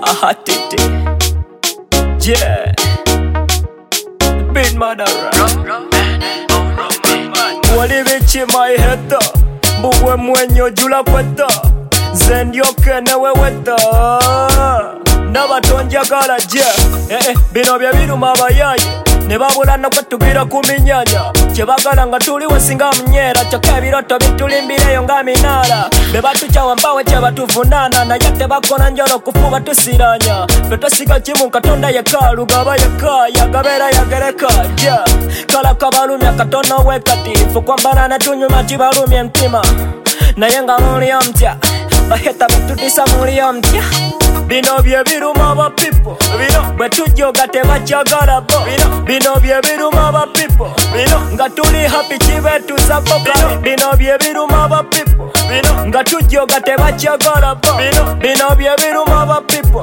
Ahatiti. Yeah. Big murderer. Walibichi my head. Buwe mwenyo jula kweta. Zendyoke newe weta. Nabatonjagala je. Bino bye biruma abayaye. Ne babulana kwetugira kuminyanya. Kyebagala nga tuli wesinga mnyera. Kyokka ebiroto bitulimbireyo nga minaala. Be batucawa mbawe kye batuvunana. Naye tebakona njolo kufuba tusiranya. Fe tosiga kimu Katonda yekka lugaba yekka yagabeera yagereka ja. Kala kabalumya katono wekatifu kwambala ne tunyuma kibalumya entima. Naye nga muliyo mutya baheta batutisa muliyo mutya. Bino bye biruma aba people. Bwe tujjoga tebakyagala bo. Bino bye biruma aba people. Nga tuli happy kibetuza boka. Bino bye biruma aba people. Nga tujjoga tebakyagala bo. Bino bye biruma aba people.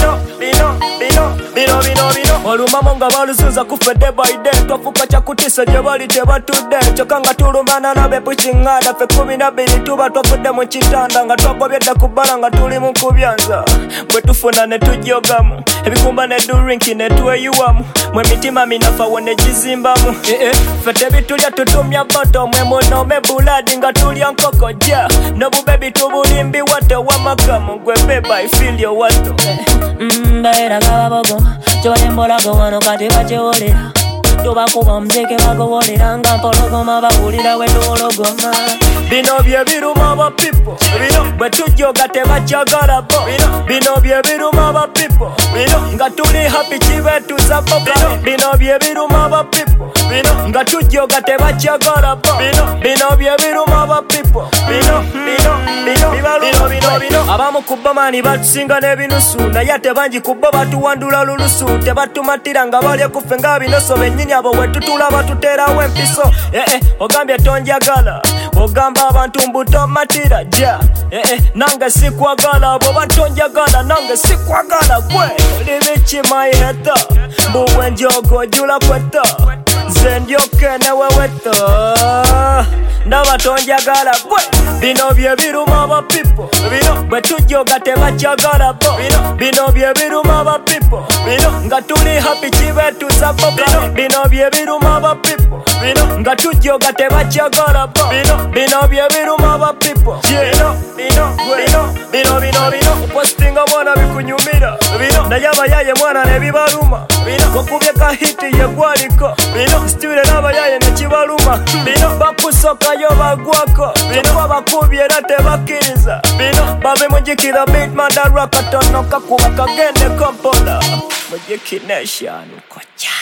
Olumamo nga balusuza kufedde by day. Twafuka kyakutisa gye bali tebatudde. Kyokka nga tulumbana nabe pushingada. Fe 12 tuba twafudde mu kitanda. Nga twagobyedde ku bbala nga tuli mu kubyanza. Bwe tufuna ne tujjogamu ebikumba ne durinki ne tweyuwamu. Mwe mitima minafa wone gizimbamu. Fe tebitulya tutumya boto. Mwe munome buladi nga tulya nkoko ja. Nobubebi tubulimbi wato wamakamu. Gwe beba I feel your wato. Baera gababogo kyolembolago wano kati bakyewolera. Tubakuba omuzeke bagowolera nga mpologoma bawulira we tuwologoma. Bino bye biruma aba people. Bwe tujjoga tebakyagala bo. Bino bye biruma aba people. Nga tuli happy kibetuza boka. Bino bye biruma aba people. Nga tujjoga tebakyagala bo. Bino bye biruma aba people. Abamu ku bo mani batusinga n'ebinusu. Naye ate bangi ku bo batuwandula lulusu. Tebatumatira nga balya kufe nga binoso. Bennyini abo we tutula batuterawo empiso. Ogambye tonjagala. Ogamba abantu mbuto matira ja. Nange sikwagala. Bwoba tonjagala nange sikwagala gwe. Olibichi my head. Buwe njogo jula kweta. Zendyoke newe weta. Ndaba tonjagala gwe. Bino bye biruma aba people. Bwe tujjoga tebakyagala bo. Bino bye biruma aba people. Nga tuli happy kibetuza boka. Bino bye biruma aba people. Nga tujjoga tebakyagala bo. Bino bye biruma aba people. Bino postinga mwana bikunyumira. Naye abayaye mwana nebibaluma. Wakubye kahiti yegwaliko. Stule n'abayaye nekibaluma. Bakusokayo bagwako. Kyokka bakubye era tebakkiriza. Babe mujikira big murderer katono kakuba kagende kompola. Mujiki nation kocha.